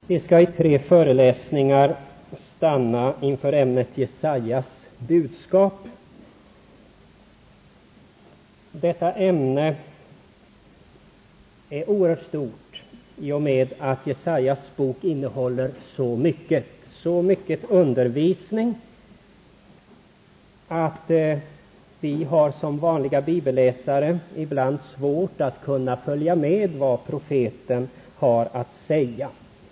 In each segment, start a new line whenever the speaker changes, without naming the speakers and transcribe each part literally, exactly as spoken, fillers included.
Vi ska i tre föreläsningar stanna inför ämnet Jesajas budskap. Detta ämne är oerhört stort i och med att Jesajas bok innehåller så mycket, så mycket undervisning att eh, vi har som vanliga bibelläsare ibland svårt att kunna följa med vad profeten har att säga.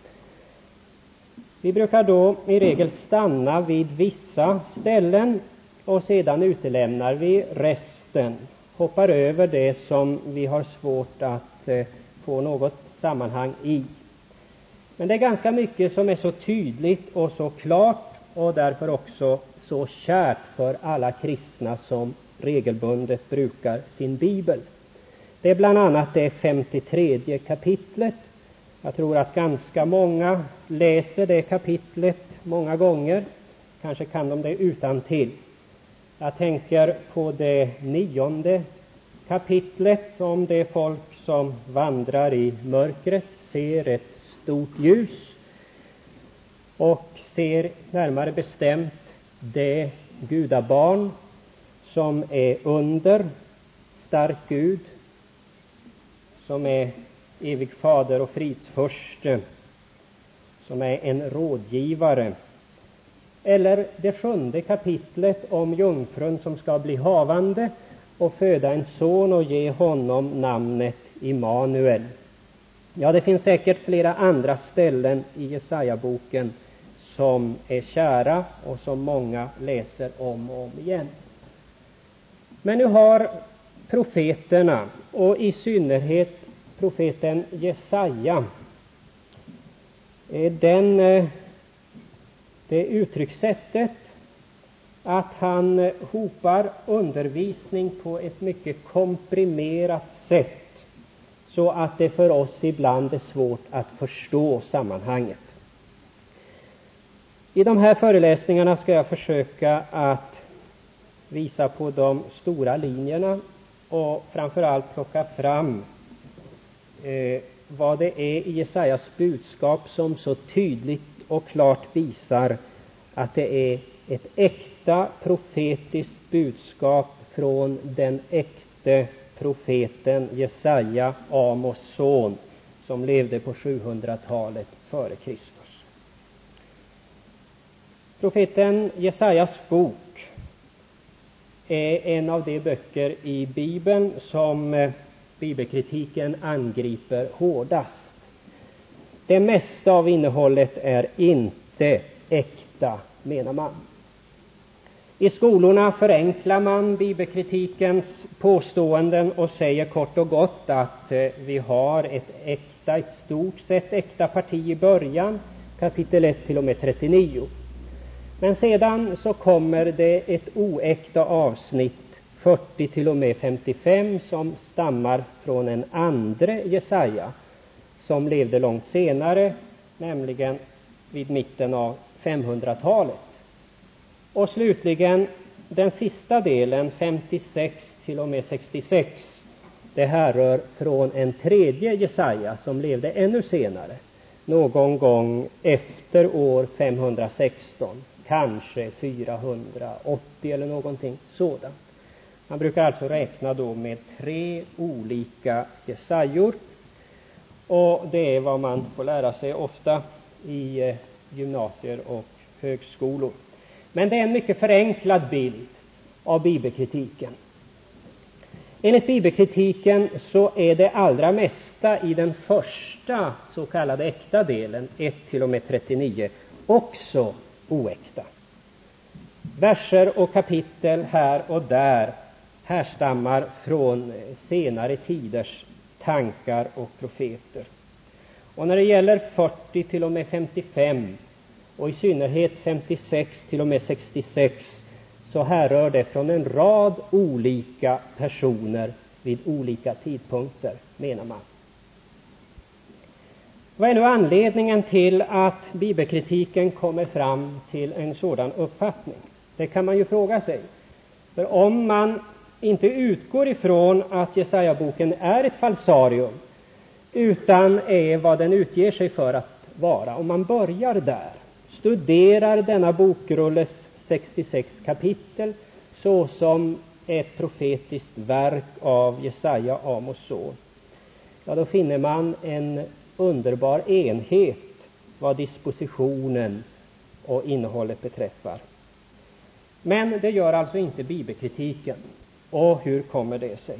Vi brukar då i regel stanna vid vissa ställen och sedan utelämnar vi resten, hoppar över det som vi har svårt att eh, få något sammanhang i. Men det är ganska mycket som är så tydligt och så klart och därför också så kärt för alla kristna som regelbundet brukar sin bibel. Det är bland annat det femtiotredje kapitlet. Jag tror att ganska många läser det kapitlet många gånger. Kanske kan de det utantill. Jag tänker på det nionde kapitlet om det folk som vandrar i mörkret, ser ett stort ljus och ser närmare bestämt det gudabarn som är under, stark Gud, som är evig fader och fridsförste, som är en rådgivare. Eller det sjunde kapitlet om jungfrun som ska bli havande och föda en son och ge honom namnet Immanuel. Ja, det finns säkert flera andra ställen i Jesaja-boken som är kära och som många läser om och om igen. Men nu har profeterna och i synnerhet profeten Jesaja den, det uttryckssättet att han hopar undervisning på ett mycket komprimerat sätt så att det för oss ibland är svårt att förstå sammanhanget. I de här föreläsningarna ska jag försöka att visa på de stora linjerna och framförallt plocka fram eh, vad det är i Jesajas budskap som så tydligt och klart visar att det är ett äkta profetiskt budskap från den äkte profeten Jesaja, Amos son, som levde på sjuhundratalet före Kristus. Profeten Jesajas bok är en av de böcker i Bibeln som bibelkritiken angriper hårdast. Det mesta av innehållet är inte äkta, menar man. I skolorna förenklar man bibelkritikens påståenden och säger kort och gott att vi har ett äkta, ett stort sett äkta parti i början, kapitel ett till och med trettionio. Men sedan så kommer det ett oäkta avsnitt, fyrtio till och med femtiofem, som stammar från en andre Jesaja som levde långt senare, nämligen vid mitten av femhundratalet. Och slutligen den sista delen, femtiosex till och med sextiosex, det härrör från en tredje Jesaja som levde ännu senare, någon gång efter år femhundrasexton, kanske fyrahundraåttio eller någonting sådant. Man brukar alltså räkna då med tre olika Jesajor, och det är vad man får lära sig ofta i gymnasier och högskolor. Men det är en mycket förenklad bild av bibelkritiken. Enligt bibelkritiken så är det allra mesta i den första så kallade äkta delen, ett till och med trettionio, också oäkta. Verser och kapitel här och där härstammar från senare tiders tankar och profeter. Och när det gäller fyrtio till och med femtiofem och i synnerhet femtiosex till och med sextiosex så härrör det från en rad olika personer vid olika tidpunkter, menar man. Vad är nu anledningen till att bibelkritiken kommer fram till en sådan uppfattning? Det kan man ju fråga sig. För om man inte utgår ifrån att Jesaja-boken är ett falsarium utan är vad den utger sig för att vara, om man börjar där, studerar denna bokrulles sextiosex kapitel såsom ett profetiskt verk av Jesaja, Amos son, ja, då finner man en underbar enhet vad dispositionen och innehållet beträffar. Men det gör alltså inte bibelkritiken. Och hur kommer det sig?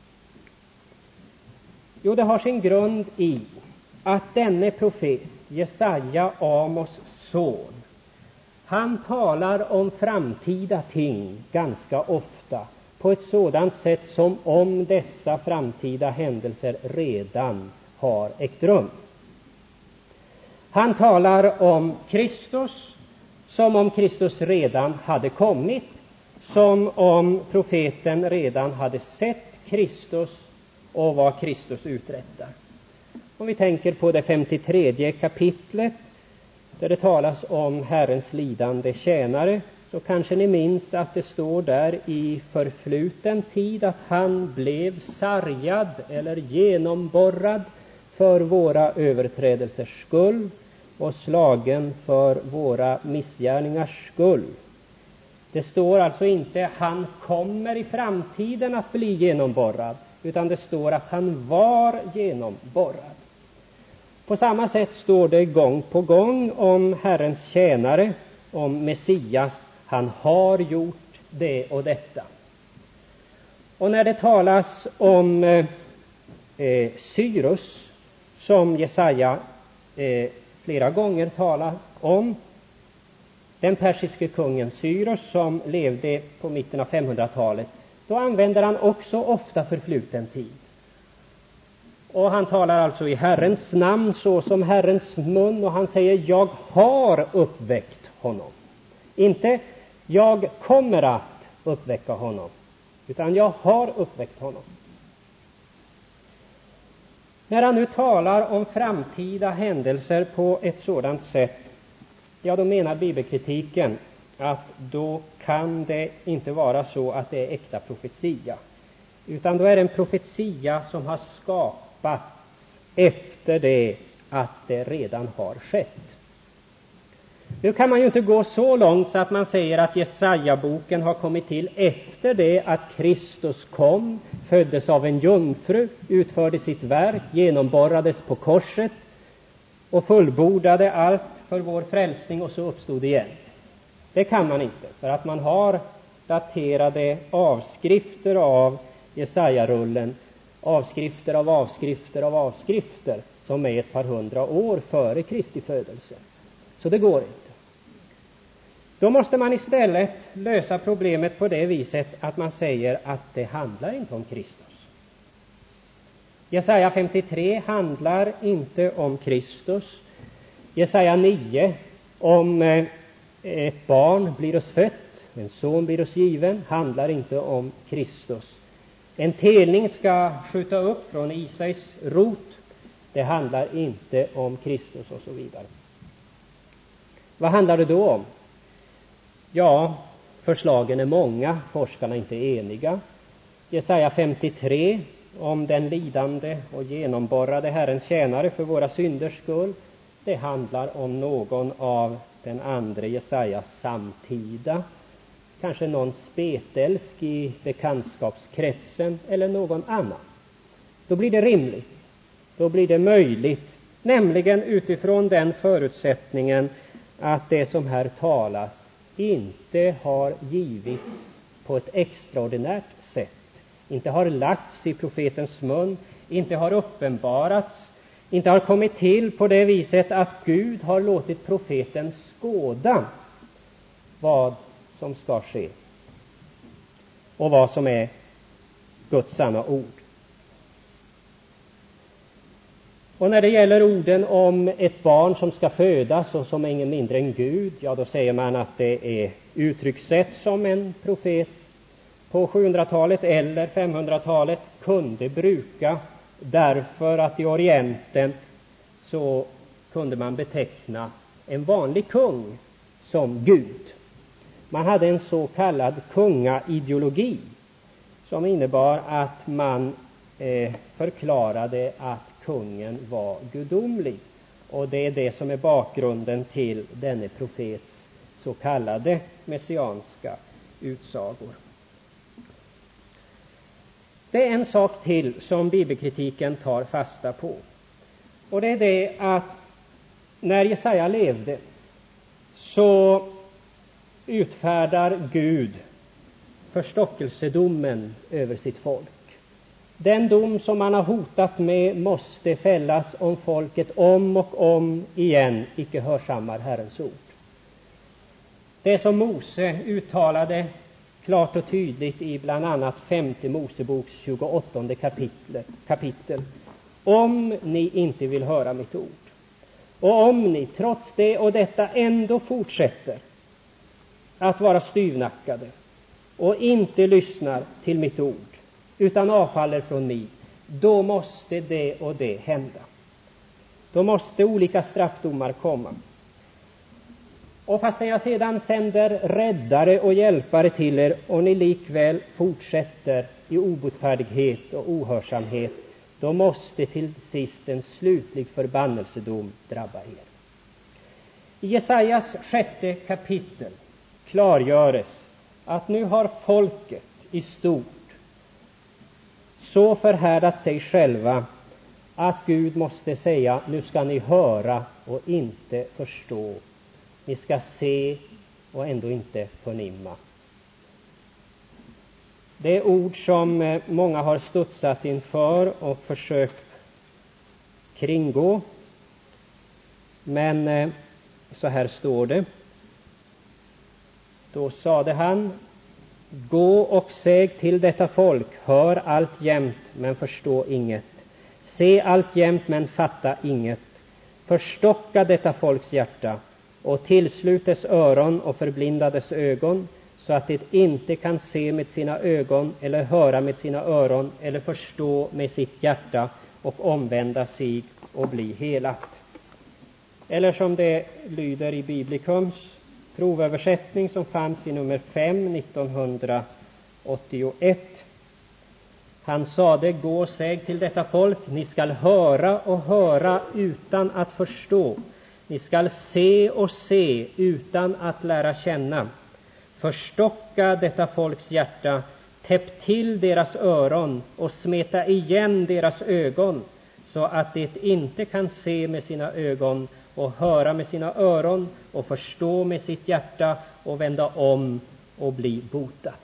Jo, det har sin grund i att denne profet, Jesaja, Amos son, han talar om framtida ting ganska ofta på ett sådant sätt som om dessa framtida händelser redan har ägt rum. Han talar om Kristus som om Kristus redan hade kommit, som om profeten redan hade sett Kristus och vad Kristus uträttar. Om vi tänker på det femtiotredje kapitlet där det talas om Herrens lidande tjänare, så kanske ni minns att det står där i förfluten tid att han blev sargad eller genomborrad för våra överträdelsers skull och slagen för våra missgärningars skull. Det står alltså inte han kommer i framtiden att bli genomborrad, utan det står att han var genomborrad. På samma sätt står det gång på gång om Herrens tjänare, om Messias, han har gjort det och detta. Och när det talas om eh, Cyrus, som Jesaja eh, flera gånger talar om, den persiske kungen Cyrus som levde på mitten av femhundratalet, då använder han också ofta förfluten tid. Och han talar alltså i Herrens namn så som Herrens mun, och han säger jag har uppväckt honom. Inte jag kommer att uppväcka honom, utan jag har uppväckt honom. När han nu talar om framtida händelser på ett sådant sätt, ja, då menar bibelkritiken att då kan det inte vara så att det är äkta profetia, utan då är det en profetia som har skapats efter det att det redan har skett. Nu kan man ju inte gå så långt så att man säger att Jesaja-boken har kommit till efter det att Kristus kom, föddes av en jungfru, utförde sitt verk, genomborrades på korset och fullbordade allt för vår frälsning och så uppstod igen. Det kan man inte, för att man har daterade avskrifter av Jesaja-rullen, avskrifter av avskrifter av avskrifter som är ett par hundra år före Kristi födelse. Så det går inte. Då måste man istället lösa problemet på det viset att man säger att det handlar inte om Kristus. Jesaja femtiotre handlar inte om Kristus. Jesaja nio om eh, ett barn blir oss fött, en son blir oss given, handlar inte om Kristus. En telning ska skjuta upp från Isais rot, det handlar inte om Kristus och så vidare. Vad handlar det då om? Ja, förslagen är många, forskarna är inte eniga. Jesaja femtiotre om den lidande och genomborrade Herrens tjänare för våra synders skull, det handlar om någon av den andra Jesajas samtida, kanske någon spetälsk i bekantskapskretsen eller någon annan. Då blir det rimligt, då blir det möjligt, nämligen utifrån den förutsättningen att det som här talas inte har givits på ett extraordinärt sätt, inte har lagts i profetens mun, inte har uppenbarats, inte har kommit till på det viset att Gud har låtit profeten skåda vad som ska ske och vad som är Guds sanna ord. Och när det gäller orden om ett barn som ska födas och som är ingen mindre än Gud, ja, då säger man att det är uttryckssätt som en profet på sjuhundratalet eller femhundratalet kunde bruka, därför att i Orienten så kunde man beteckna en vanlig kung som Gud. Man hade en så kallad kungaideologi som innebar att man eh, förklarade att kungen var gudomlig Och det är det som är bakgrunden till denne profets så kallade messianska utsagor. Det är en sak till som bibelkritiken tar fasta på. Och det är det att när Jesaja levde så utfärdar Gud förstockelsedomen över sitt folk. Den dom som man har hotat med måste fällas om folket om och om igen icke hörsammar Herrens ord. Det som Mose uttalade klart och tydligt i bland annat femte Moseboks tjugoåttonde kapitel, kapitel. Om ni inte vill höra mitt ord, och om ni trots det och detta ändå fortsätter att vara styvnackade och inte lyssnar till mitt ord utan avfaller från mig, då måste det och det hända. Då måste olika straffdomar komma. Och fast jag sedan sänder räddare och hjälpare till er och ni likväl fortsätter i obotfärdighet och ohörsamhet, då måste till sist en slutlig förbannelsedom drabba er. I Jesajas sjätte kapitel klargöres att nu har folket i stort så förhärdat sig själva att Gud måste säga: nu ska ni höra och inte förstå. Ni ska se och ändå inte förnimma. Det är ord som många har studsat inför och försökt kringgå. Men så här står det. Då sade han: gå och säg till detta folk, hör alltjämt men förstå inget. Se alltjämt men fatta inget. Förstocka detta folks hjärta och tillslut dess öron och förblinda dess ögon, så att det inte kan se med sina ögon eller höra med sina öron eller förstå med sitt hjärta och omvända sig och bli helat. Eller som det lyder i Biblikums provöversättning som fanns i nummer fem nittonhundraåttioett. Han sade: gå och säg till detta folk, ni skall höra och höra utan att förstå. Ni skall se och se utan att lära känna. Förstocka detta folks hjärta, täpp till deras öron och smeta igen deras ögon, så att det inte kan se med sina ögon och höra med sina öron och förstå med sitt hjärta och vända om och bli botat.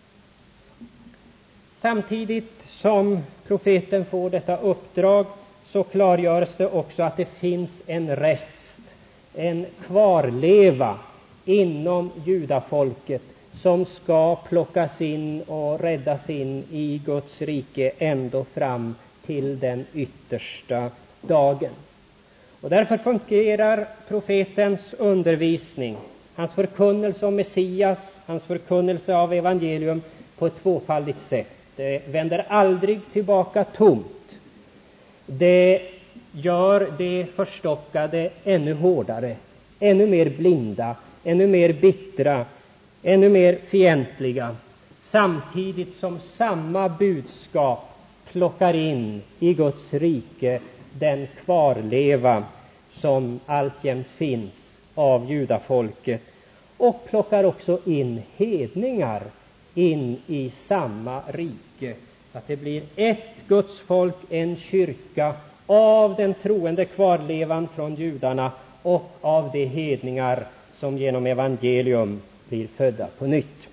Samtidigt som profeten får detta uppdrag så klargörs det också att det finns en rest, en kvarleva inom judafolket som ska plockas in och räddas in i Guds rike ända fram till den yttersta dagen. Och därför fungerar profetens undervisning, hans förkunnelse om Messias, hans förkunnelse av evangelium på ett tvåfaldigt sätt. Det vänder aldrig tillbaka tomt. Det gör det förstockade ännu hårdare, ännu mer blinda, ännu mer bittra, ännu mer fientliga, samtidigt som samma budskap plockar in i Guds rike den kvarleva som alltjämt finns av judafolket, och plockar också in hedningar in i samma rike, så att det blir ett Guds folk, en kyrka av den troende kvarlevan från judarna och av de hedningar som genom evangelium blir födda på nytt.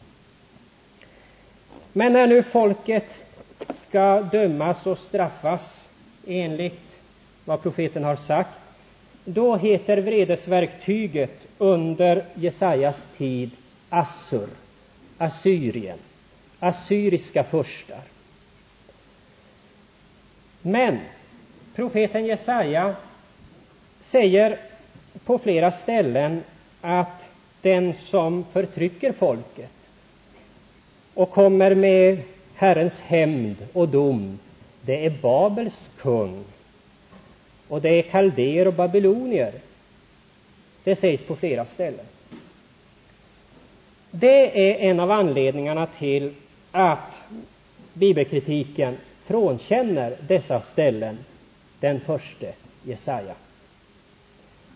Men när nu folket ska dömas och straffas enligt vad profeten har sagt, då heter vredesverktyget under Jesajas tid Assur, Assyrien, assyriska furstar. Men profeten Jesaja säger på flera ställen att den som förtrycker folket och kommer med Herrens hämnd och dom, det är Babels kung och det är kalder och babylonier. Det sägs på flera ställen. Det är en av anledningarna till att bibelkritiken frånkänner dessa ställen den första Jesaja.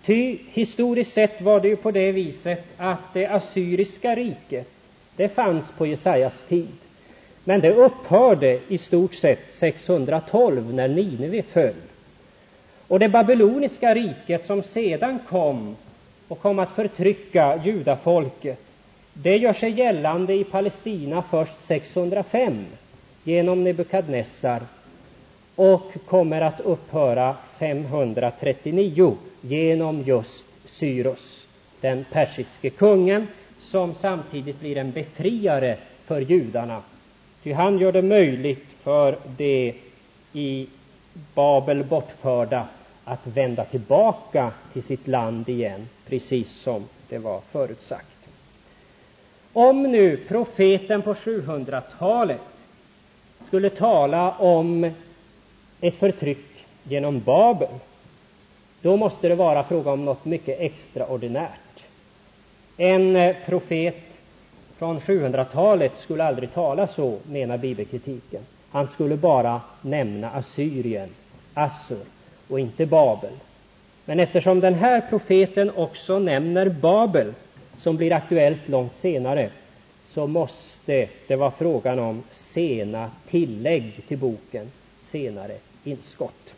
Ty historiskt sett var det ju på det viset att det assyriska riket, det fanns på Jesajas tid. Men det upphörde i stort sett sexhundratolv när Nineve föll. Och det babyloniska riket som sedan kom och kom att förtrycka judafolket, det gör sig gällande i Palestina först sexhundrafem genom Nebukadnessar och kommer att upphöra femhundratrettionio genom just Cyrus, den persiske kungen, som samtidigt blir en befriare för judarna. Ty han gör det möjligt för det i Babel bortförda att vända tillbaka till sitt land igen, precis som det var förutsagt. Om nu profeten på sjuhundratalet skulle tala om ett förtryck genom Babel, då måste det vara fråga om något mycket extraordinärt. En profet från sjuhundratalet skulle aldrig tala så, menar bibelkritiken. Han skulle bara nämna Assyrien, Assur, och inte Babel. Men eftersom den här profeten också nämner Babel, som blir aktuellt långt senare, så måste det vara frågan om sena tillägg till boken, senare inskott.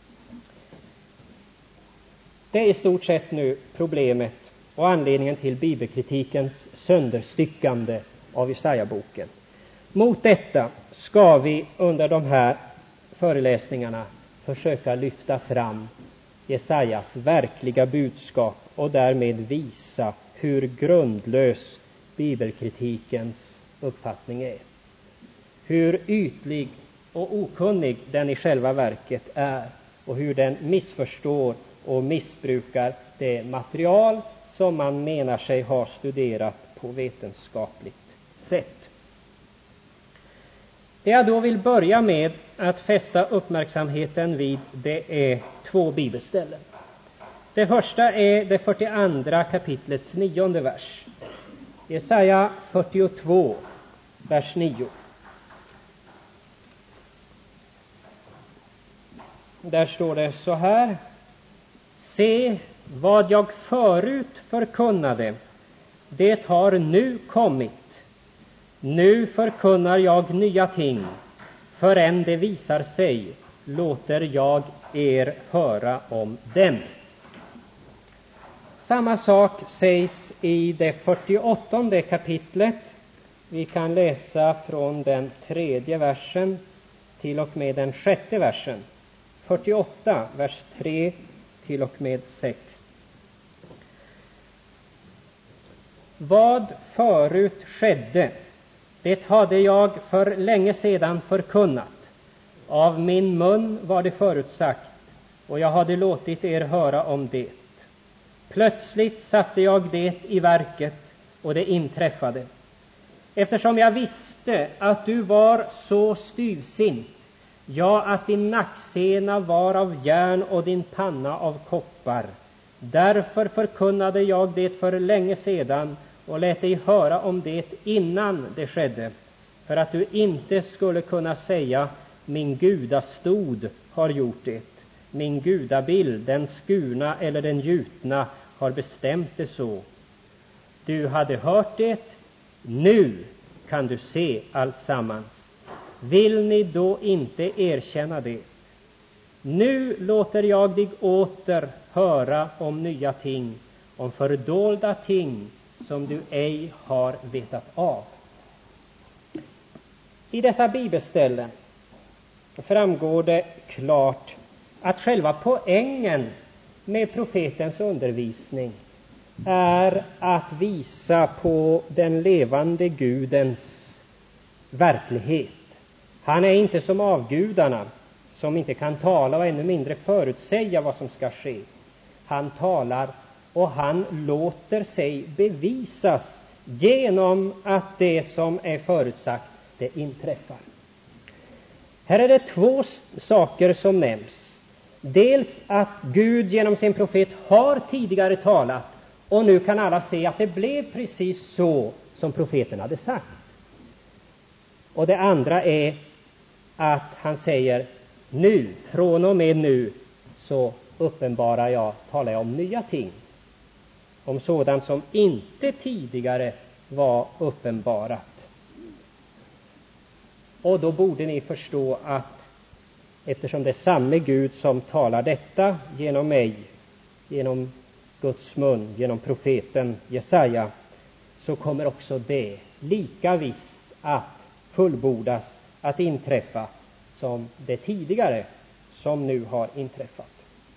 Det är i stort sett nu problemet och anledningen till bibelkritikens sönderstyckande av Jesaja-boken. Mot detta ska vi under de här föreläsningarna försöka lyfta fram Jesajas verkliga budskap och därmed visa hur grundlös bibelkritikens uppfattning är. Hur ytlig och okunnig den i själva verket är och hur den missförstår och missbrukar det material som man menar sig ha studerat på vetenskapligt sätt. Det jag då vill börja med att fästa uppmärksamheten vid, det är två bibelställen. Det första är det fyrtioandra kapitlets nionde vers. Jesaja fyrtiotvå, vers nio. Där står det så här: Se, vad jag förut förkunnade, det har nu kommit. Nu förkunnar jag nya ting, förrän det visar sig, låter jag er höra om dem. Samma sak sägs i det fyrtioåttonde kapitlet. Vi kan läsa från den tredje versen till och med den sjätte versen. fyrtioåtta, vers tre till och med sex. Vad förut skedde, det hade jag för länge sedan förkunnat. Av min mun var det förutsagt, och jag hade låtit er höra om det. Plötsligt satte jag det i verket, och det inträffade. Eftersom jag visste att du var så styvsint, ja, att din nacksena var av järn och din panna av koppar. Därför förkunnade jag det för länge sedan och lät dig höra om det innan det skedde, för att du inte skulle kunna säga: min gudastod har gjort det. Min gudabild, den skurna eller den gjutna, har bestämt det så. Du hade hört det, nu kan du se allt sammans. Vill ni då inte erkänna det? Nu låter jag dig åter höra om nya ting, om fördolda ting som du ej har vetat av. I dessa bibelställen framgår det klart att själva poängen med profetens undervisning är att visa på den levande Gudens verklighet. Han är inte som avgudarna, som inte kan tala och ännu mindre förutsäga vad som ska ske. Han talar och han låter sig bevisas genom att det som är förutsagt, det inträffar. Här är det två saker som nämns. Dels att Gud genom sin profet har tidigare talat, och nu kan alla se att det blev precis så som profeten hade sagt. Och det andra är att han säger: nu, från och med nu, så uppenbarar jag, talar jag om nya ting. Om sådant som inte tidigare var uppenbarat. Och då borde ni förstå att eftersom det är samme Gud som talar detta genom mig, genom Guds mun, genom profeten Jesaja, så kommer också det lika visst att fullbordas, att inträffa som det tidigare som nu har inträffat.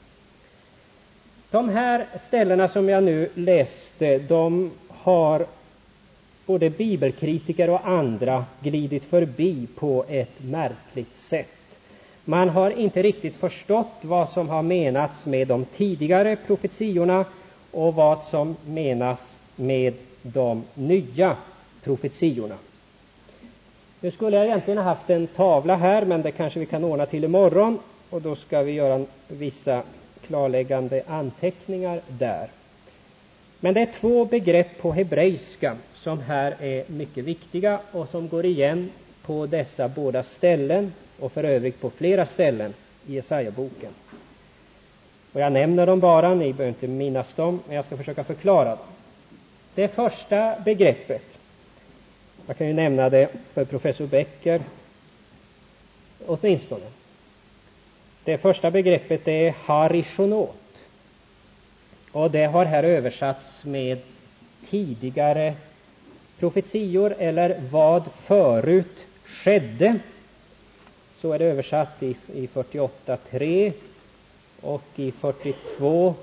De här ställena som jag nu läste, de har både bibelkritiker och andra glidit förbi på ett märkligt sätt. Man har inte riktigt förstått vad som har menats med de tidigare profetiorna och vad som menas med de nya profetiorna. Nu skulle jag egentligen ha haft en tavla här, men det kanske vi kan ordna till imorgon, och då ska vi göra vissa klarläggande anteckningar där. Men det är två begrepp på hebreiska som här är mycket viktiga och som går igen på dessa båda ställen och för övrigt på flera ställen i Jesaja-boken. Och jag nämner dem bara, ni behöver inte minnas dem, men jag ska försöka förklara dem. Det första begreppet, jag kan ju nämna det för professor Becker åtminstone. Det första begreppet är harishonot. Och det har här översatts med tidigare profetior eller vad förut skedde. Så är det översatt i, i fyrtioåtta tre och i fyrtiotvå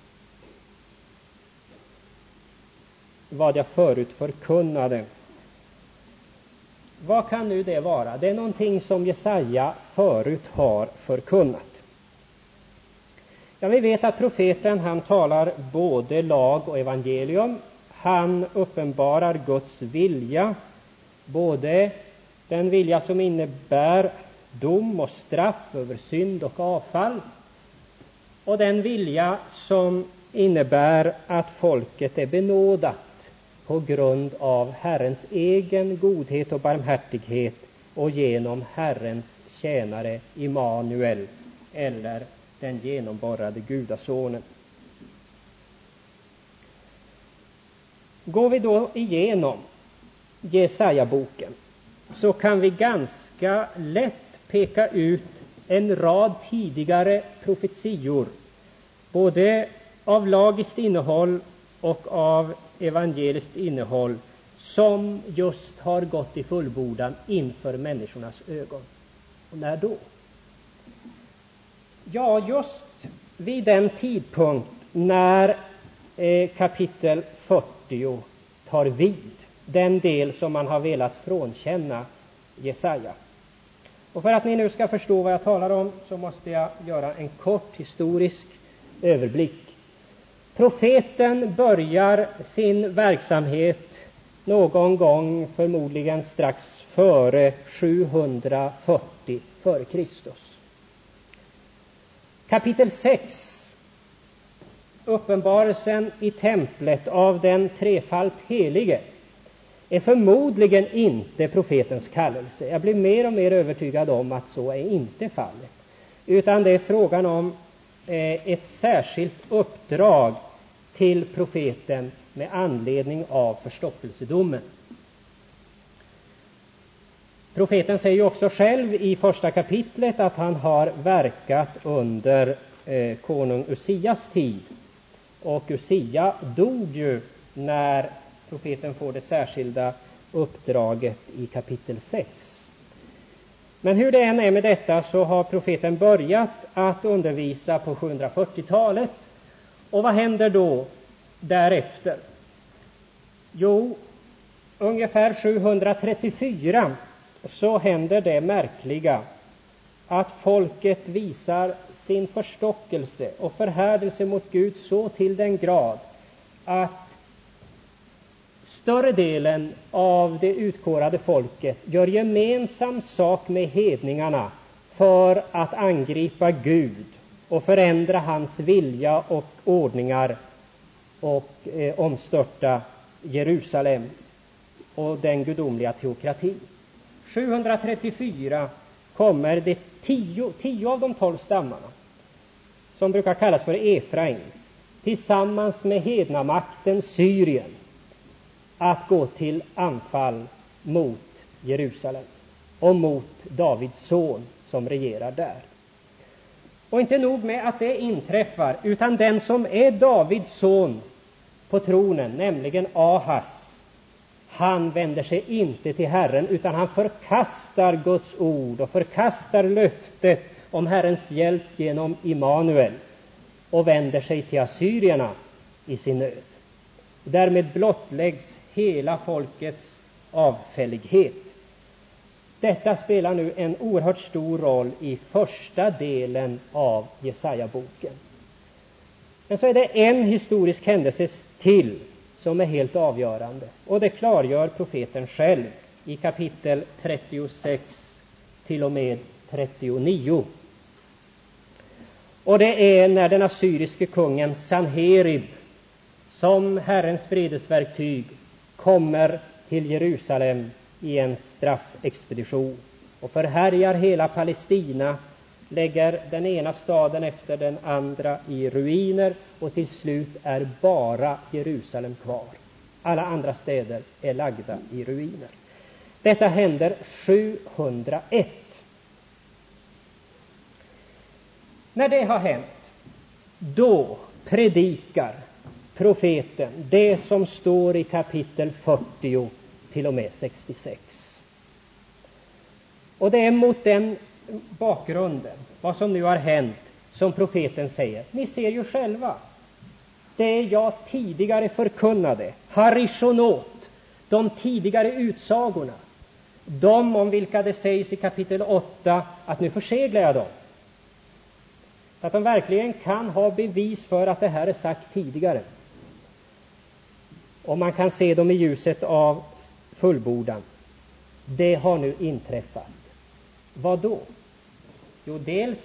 vad jag förut förkunnade. Vad kan nu det vara? Det är någonting som Jesaja förut har förkunnat. Ja, vi vet att profeten, han talar både lag och evangelium. Han uppenbarar Guds vilja, både den vilja som innebär dom och straff över synd och avfall, och den vilja som innebär att folket är benådat på grund av Herrens egen godhet och barmhärtighet och genom Herrens tjänare Immanuel, eller den genomborrade gudasonen. Går vi då igenom Jesaja-boken så kan vi ganska lätt peka ut en rad tidigare profetior, både av lagiskt innehåll och av evangeliskt innehåll, som just har gått i fullbordan inför människornas ögon. Och när då? Ja, just vid den tidpunkt när eh, kapitel fyrtio tar vid, den del som man har velat frånkänna Jesaja. Och för att ni nu ska förstå vad jag talar om så måste jag göra en kort historisk överblick. Profeten börjar sin verksamhet någon gång, förmodligen strax före sjuhundrafyrtio före Kristus. Kapitel sex, uppenbarelsen i templet av den trefalt helige, är förmodligen inte profetens kallelse. Jag blir mer och mer övertygad om att så är inte fallet. Utan det är frågan om eh, ett särskilt uppdrag till profeten med anledning av förstoppelsedomen. Profeten säger ju också själv i första kapitlet att han har verkat under eh, konung Usias tid. Och Usia dog ju när profeten får det särskilda uppdraget i kapitel sex. Men hur det än är med detta så har profeten börjat att undervisa på sjuhundrafyrtiotalet. Och vad händer då därefter? Jo, ungefär sjuhundratrettiofyra så händer det märkliga att folket visar sin förstockelse och förhärdelse mot Gud så till den grad att större delen av det utkårade folket gör gemensam sak med hedningarna för att angripa Gud och förändra hans vilja och ordningar och eh, omstörta Jerusalem och den gudomliga teokratin. sjuhundratrettiofyra kommer det tio, tio av de tolv stammarna som brukar kallas för Efraim, tillsammans med hednamakten Syrien att gå till anfall mot Jerusalem och mot Davids son som regerar där. Och inte nog med att det inträffar, utan den som är Davids son på tronen, nämligen Ahas, han vänder sig inte till Herren, utan han förkastar Guds ord och förkastar löftet om Herrens hjälp genom Immanuel och vänder sig till assyrierna i sin nöd. Därmed blottläggs hela folkets avfällighet. Detta spelar nu en oerhört stor roll i första delen av Jesaja-boken. Men så är det en historisk händelse till som är helt avgörande, och det klargör profeten själv i kapitel trettiosex till och med trettionio. Och det är när den assyriske kungen Sanherib som Herrens vredesverktyg kommer till Jerusalem i en straffexpedition och förhärjar hela Palestina, lägger den ena staden efter den andra i ruiner, och till slut är bara Jerusalem kvar. Alla andra städer är lagda i ruiner. Detta händer sjuhundraett. När det har hänt, då predikar profeten det som står i kapitel fyrtio till och med sextiosex. Och det är mot den bakgrunden, vad som nu har hänt, som profeten säger: ni ser ju själva, det jag tidigare förkunnade, harishonot, de tidigare utsagorna, de om vilka det sägs i kapitel åtta att nu förseglar jag dem. Så att de verkligen kan ha bevis för att det här är sagt tidigare. Och man kan se dem i ljuset av fullbordan. Det har nu inträffat. Vad då? Jo, dels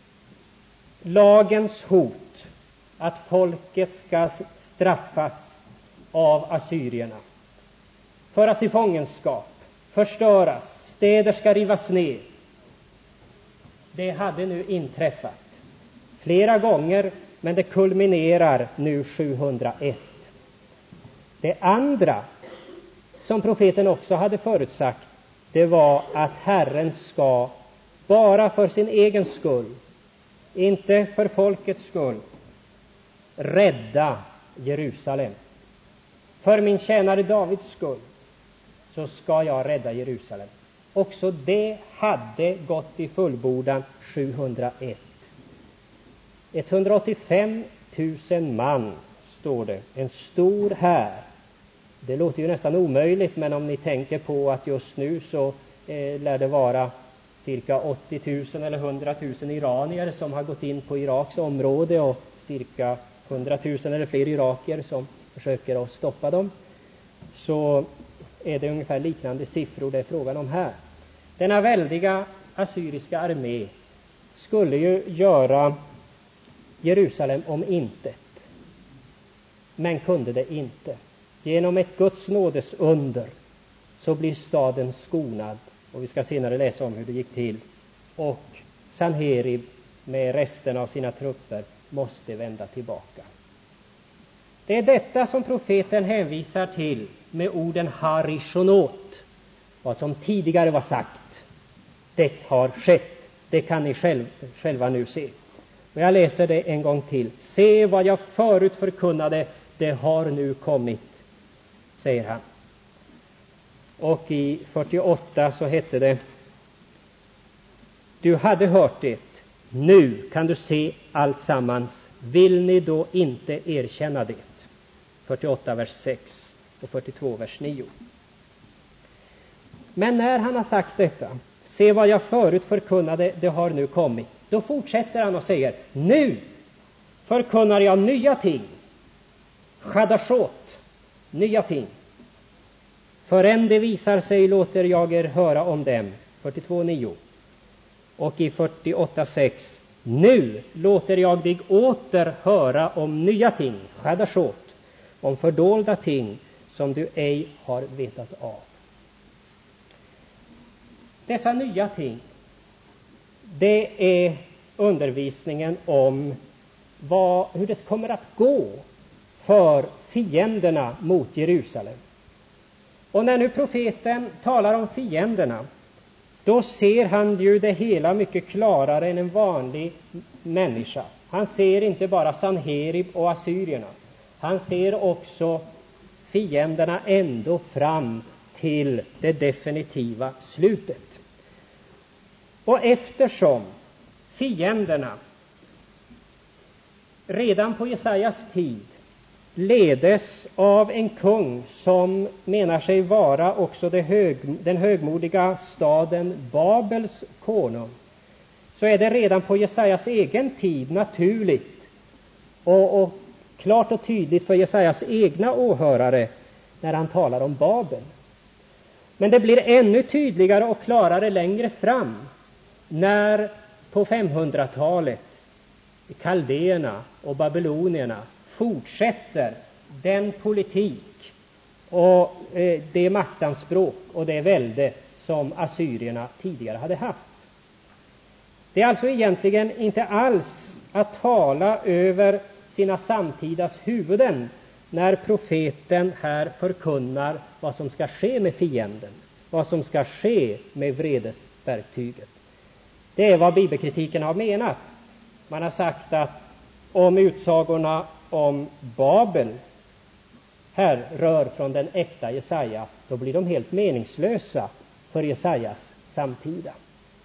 lagens hot att folket ska straffas av assyrierna, föras i fångenskap, förstöras, städer ska rivas ner. Det hade nu inträffat flera gånger, men det kulminerar nu sjuhundraett. Det andra som profeten också hade förutsagt, det var att Herren ska bara för sin egen skull, inte för folkets skull, rädda Jerusalem. För min tjänare Davids skull så ska jag rädda Jerusalem. Också det hade gått i fullbordan sjuhundraett. etthundraåttiofem tusen man, står det, en stor här. Det låter ju nästan omöjligt, men om ni tänker på att just nu så eh, lär det vara cirka åttio tusen eller hundra tusen iranier som har gått in på Iraks område, och cirka hundra tusen eller fler irakier som försöker att stoppa dem, så är det ungefär liknande siffror det är frågan om här. Denna väldiga assyriska armé skulle ju göra Jerusalem om intet, men kunde det inte. Genom ett Guds nådes under så blir staden skonad, och vi ska senare läsa om hur det gick till, och Sanherib med resten av sina trupper måste vända tillbaka. Det är detta som profeten hänvisar till med orden harishonot. Vad som tidigare var sagt, det har skett. Det kan ni själv, själva nu se. Och jag läser det en gång till. Se, vad jag förut förkunnade, det har nu kommit, säger han. Och i fyrtioåtta så hette det: du hade hört det, nu kan du se allt sammans. Vill ni då inte erkänna det? fyrtioåtta vers sex och fyrtiotvå vers nio. Men när han har sagt detta, se vad jag förut förkunnade, det har nu kommit, då fortsätter han och säger: nu förkunnar jag nya ting, chadashot, nya ting. Förrän det visar sig låter jag er höra om dem. fyrtiotvå nio. Och i fyrtioåtta sex. Nu låter jag dig åter höra om nya ting, chadashot, om fördolda ting som du ej har vetat av. Dessa nya ting, det är undervisningen om vad, hur det kommer att gå för fienderna mot Jerusalem. Och när nu profeten talar om fienderna, då ser han ju det hela mycket klarare än en vanlig människa. Han ser inte bara Sanherib och assyrierna. Han ser också fienderna ändå fram till det definitiva slutet. Och eftersom fienderna redan på Jesajas tid ledes av en kung som menar sig vara också det hög, den högmodiga staden Babels konung, så är det redan på Jesajas egen tid naturligt och, och klart och tydligt för Jesajas egna åhörare när han talar om Babel. Men det blir ännu tydligare och klarare längre fram när på femhundratalet kaldéerna och babylonierna fortsätter den politik och eh, det maktanspråk och det välde som assyrierna tidigare hade haft. Det är alltså egentligen inte alls att tala över sina samtidas huvuden när profeten här förkunnar vad som ska ske med fienden, vad som ska ske med vredesverktyget. Det är vad bibelkritiken har menat. Man har sagt att om utsagorna om Babel här rör från den äkta Jesaja, då blir de helt meningslösa för Jesajas samtida.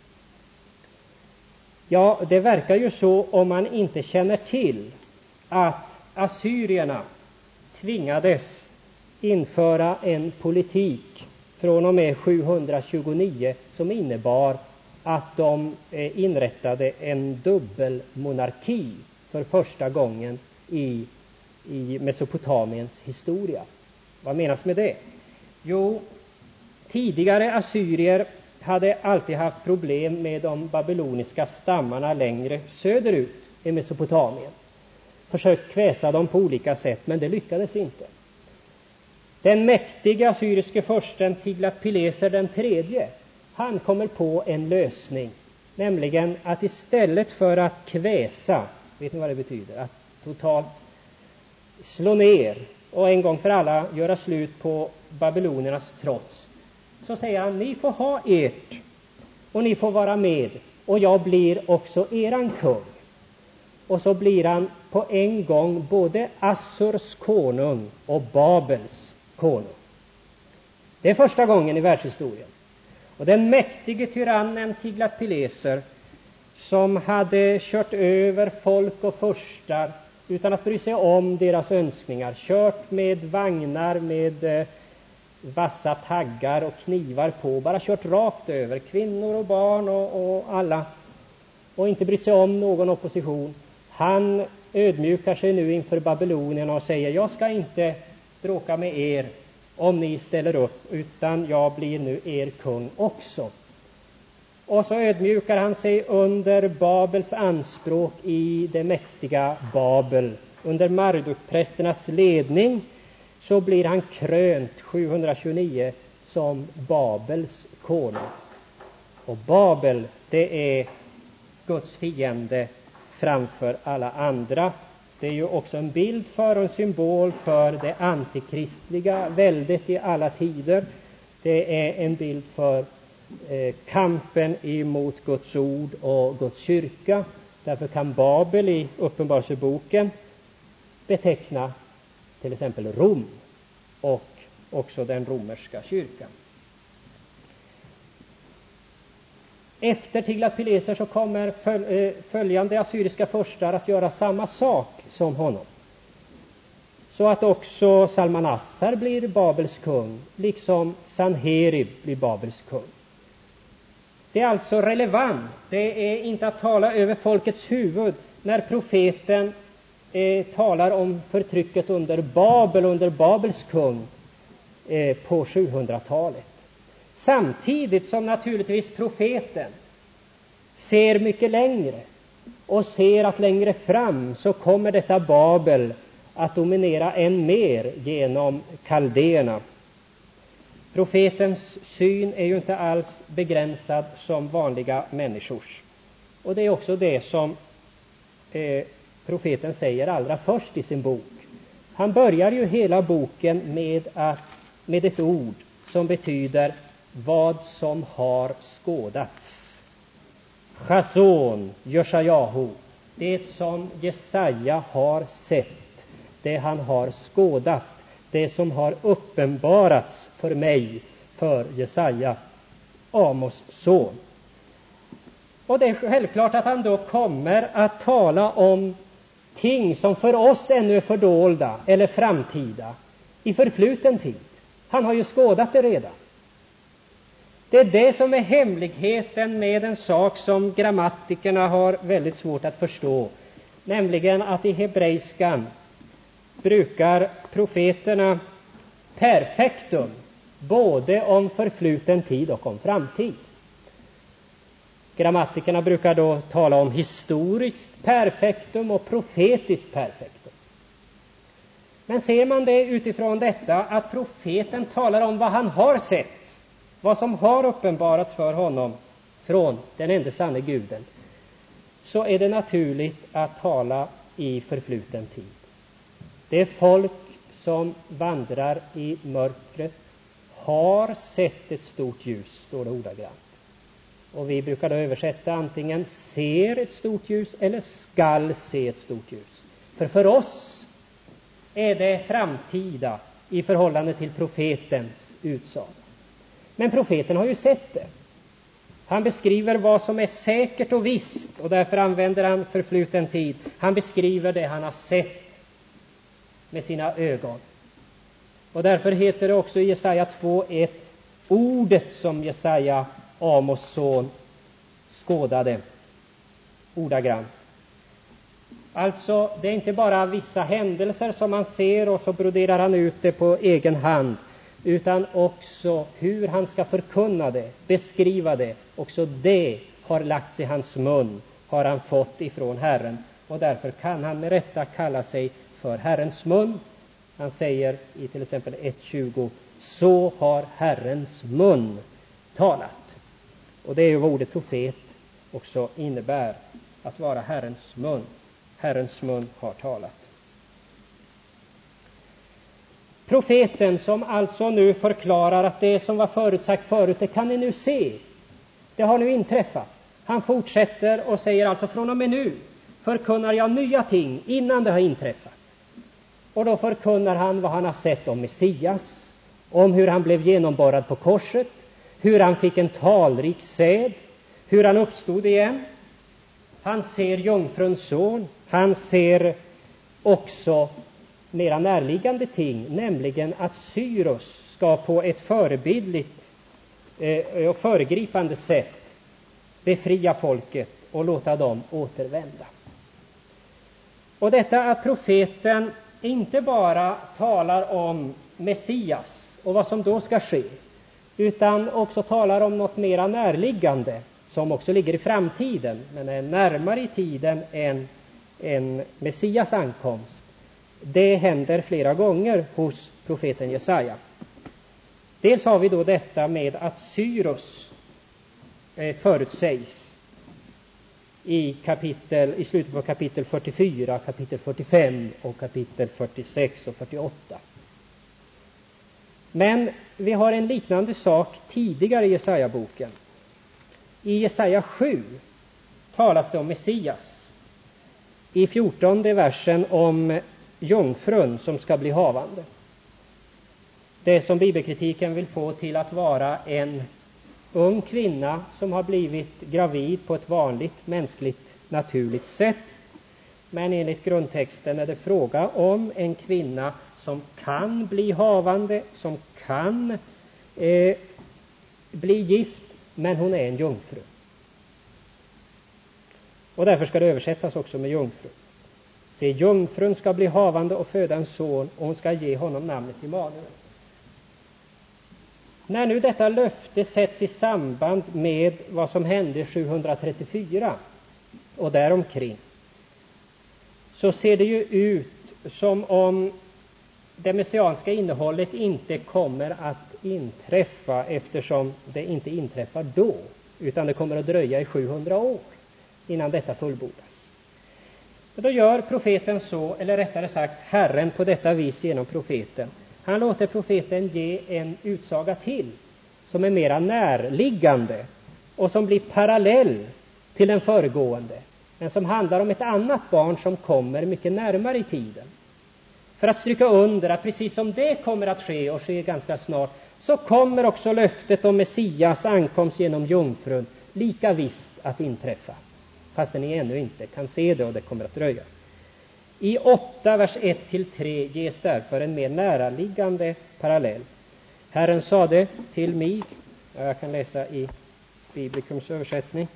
Ja, det verkar ju så om man inte känner till att assyrierna tvingades införa en politik från och med sjuhundratjugonio som innebar att de inrättade en dubbelmonarki för första gången i, i Mesopotamiens historia. Vad menas med det? Jo, tidigare assyrier hade alltid haft problem med de babyloniska stammarna längre söderut i Mesopotamien. Försökt kväsa dem på olika sätt, men det lyckades inte. Den mäktiga assyriske fursten Tiglat-Pileser den tredje, han kommer på en lösning, nämligen att istället för att kväsa, vet ni vad det betyder? Att totalt slå ner och en gång för alla göra slut på babyloniernas trots, så säger han: ni får ha ert och ni får vara med och jag blir också eran kung. Och så blir han på en gång både Assurs konung och Babels konung. Det är första gången i världshistorien. Och den mäktige tyrannen Tiglat-Pileser, som hade kört över folk och furstar utan att bry sig om deras önskningar, kört med vagnar med eh, vassa taggar och knivar på, bara kört rakt över kvinnor och barn och, och alla, och inte brytt sig om någon opposition. Han ödmjukar sig nu inför Babylonien och säger: jag ska inte bråka med er om ni ställer upp, utan jag blir nu er kung också. Och så ödmjukar han sig under Babels anspråk i det mäktiga Babel. Under Marduk-prästernas ledning så blir han krönt sjuhundratjugonio som Babels konung. Och Babel, det är Guds fiende framför alla andra. Det är ju också en bild för och en symbol för det antikristliga väldet i alla tider. Det är en bild för eh, kampen emot Guds ord och Guds kyrka. Därför kan Babel i Uppenbarelseboken beteckna till exempel Rom och också den romerska kyrkan. Efter Tiglat-Pileser så kommer följande assyriska furstar att göra samma sak som honom. Så att också Salmanassar blir Babels kung, liksom Sanherib blir Babels kung. Det är alltså relevant. Det är inte att tala över folkets huvud när profeten eh, talar om förtrycket under Babel, under Babels kung eh, på sjuhundratalet. Samtidigt som naturligtvis profeten ser mycket längre och ser att längre fram så kommer detta Babel att dominera än mer genom kaldéerna. Profetens syn är ju inte alls begränsad som vanliga människors. Och det är också det som eh, profeten säger allra först i sin bok. Han börjar ju hela boken med, att, med ett ord som betyder vad som har skådats. Chason, Jeshajahu, det som Jesaja har sett, det han har skådat, det som har uppenbarats för mig, för Jesaja, Amos son. Och det är självklart att han då kommer att tala om ting som för oss ännu är fördolda eller framtida i förfluten tid. Han har ju skådat det redan. Det är det som är hemligheten med en sak som grammatikerna har väldigt svårt att förstå. Nämligen att i hebreiskan brukar profeterna perfektum både om förfluten tid och om framtid. Grammatikerna brukar då tala om historiskt perfektum och profetiskt perfektum. Men ser man det utifrån detta att profeten talar om vad han har sett, vad som har uppenbarats för honom från den enda sanne guden, så är det naturligt att tala i förfluten tid. Det folk som vandrar i mörkret har sett ett stort ljus, står det ordagrant. Och vi brukar då översätta antingen ser ett stort ljus eller skall se ett stort ljus. För för oss är det framtida i förhållande till profetens utsaga. Men profeten har ju sett det. Han beskriver vad som är säkert och visst, och därför använder han förfluten tid. Han beskriver det han har sett med sina ögon. Och därför heter det också i Jesaja två ett ordet som Jesaja, Amos son, skådade ordagrant. Alltså, det är inte bara vissa händelser som man ser och så broderar han ut det på egen hand, utan också hur han ska förkunna det, beskriva det. Också det har lagts i hans mun, har han fått ifrån Herren. Och därför kan han med rätta kalla sig för Herrens mun. Han säger i till exempel ett tjugo, så har Herrens mun talat. Och det är ju vad ordet profet också innebär, att vara Herrens mun. Herrens mun har talat. Profeten som alltså nu förklarar att det som var förutsagt förut, det kan ni nu se. Det har nu inträffat. Han fortsätter och säger alltså från och med nu förkunnar jag nya ting innan det har inträffat. Och då förkunnar han vad han har sett om Messias, om hur han blev genomborrad på korset, hur han fick en talrik säd, hur han uppstod igen. Han ser jungfruns son, han ser också mera närliggande ting, nämligen att Cyrus ska på ett förebildligt eh, och föregripande sätt befria folket och låta dem återvända. Och detta att profeten inte bara talar om Messias och vad som då ska ske, utan också talar om något mera närliggande som också ligger i framtiden, men är närmare i tiden än, än Messias ankomst. Det händer flera gånger hos profeten Jesaja. Dels har vi då detta med att Cyrus eh, förutsägs i, kapitel, i slutet på kapitel fyrtiofyra, kapitel fyrtiofem och kapitel fyrtiosex och fyrtioåtta. Men vi har en liknande sak tidigare i Jesaja-boken. I Jesaja sju talas det om Messias. I fjortonde versen om jungfrun som ska bli havande. Det som bibelkritiken vill få till att vara en ung kvinna som har blivit gravid på ett vanligt mänskligt naturligt sätt. Men enligt grundtexten är det fråga om en kvinna som kan bli havande, som kan eh, bli gift, men hon är en jungfru. Och därför ska det översättas också med jungfru. Se, jungfrun ska bli havande och föda en son, och hon ska ge honom namnet Immanuel. När nu detta löfte sätts i samband med vad som hände sjuhundratrettiofyra och däromkring, så ser det ju ut som om det messianska innehållet inte kommer att inträffa, eftersom det inte inträffar då, utan det kommer att dröja i sjuhundra år innan detta fullbordas. Och då gör profeten så, eller rättare sagt Herren på detta vis genom profeten. Han låter profeten ge en utsaga till som är mera närliggande och som blir parallell till den föregående, men som handlar om ett annat barn som kommer mycket närmare i tiden. För att stryka under att precis som det kommer att ske och ske ganska snart, så kommer också löftet om Messias ankomst genom jungfrun lika visst att inträffa, fastän ni ännu inte kan se det och det kommer att dröja. I åtta, vers ett till tre ges därför en mer näraliggande parallell. Herren sade till mig, jag kan läsa i Biblikums översättning: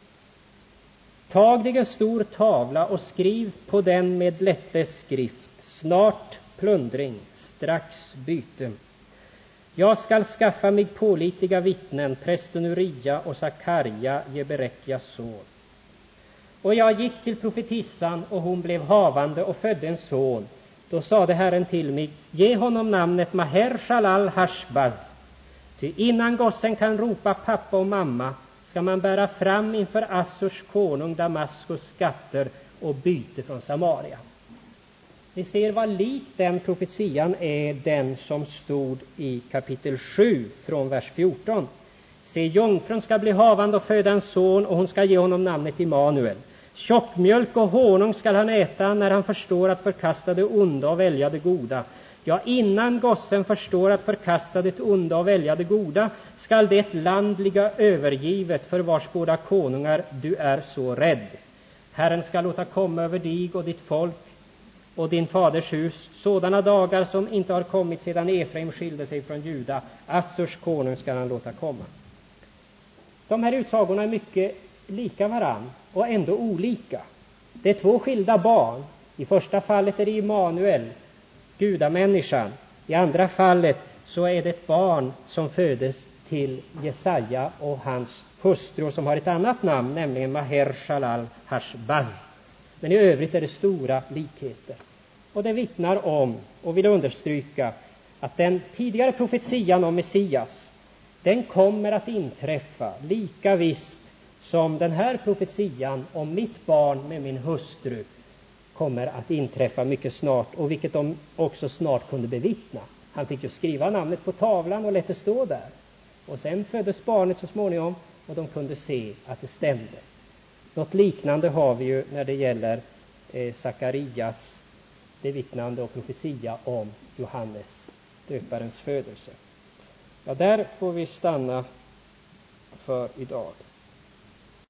tag dig en stor tavla och skriv på den med lättläst skrift: snart plundring, strax byte. Jag skall skaffa mig pålitliga vittnen, prästen Uria och Sakarja, Jeberekias son. Och jag gick till profetissan, och hon blev havande och födde en son. Då sade Herren till mig: ge honom namnet Maher Shalal Hashbaz. Ty innan gossen kan ropa pappa och mamma ska man bära fram inför Assurs konung Damaskus skatter och byte från Samaria. Ni ser vad lik den profetian är den som stod i kapitel sju från vers fjorton. Se, jungfrun ska bli havande och föda en son, och hon ska ge honom namnet Immanuel. Tjockmjölk och honung skall han äta när han förstår att förkasta det onda och välja det goda. Ja, innan gossen förstår att förkasta det onda och välja det goda, skall det land ligga övergivet, för vars båda konungar du är så rädd. Herren ska låta komma över dig och ditt folk och din faders hus sådana dagar som inte har kommit sedan Efraim skilde sig från Juda. Assurs konung ska han låta komma. De här utsagorna är mycket lika varann och ändå olika. Det är två skilda barn. I första fallet är det Immanuel, gudamänniskan. I andra fallet så är det ett barn som födes till Jesaja och hans hustru, som har ett annat namn, nämligen Maher Shalal Hashbaz. Men i övrigt är det stora likheter. Och det vittnar om, och vill understryka, att den tidigare profetian om Messias, den kommer att inträffa lika visst som den här profetian om mitt barn med min hustru kommer att inträffa mycket snart, och vilket de också snart kunde bevittna. Han fick ju skriva namnet på tavlan och lät det stå där. Och sen föddes barnet så småningom, och de kunde se att det stämde. Något liknande har vi ju när det gäller eh, Sakarias bevittnande och profetia om Johannes döparens födelse. Ja, där får vi stanna för idag.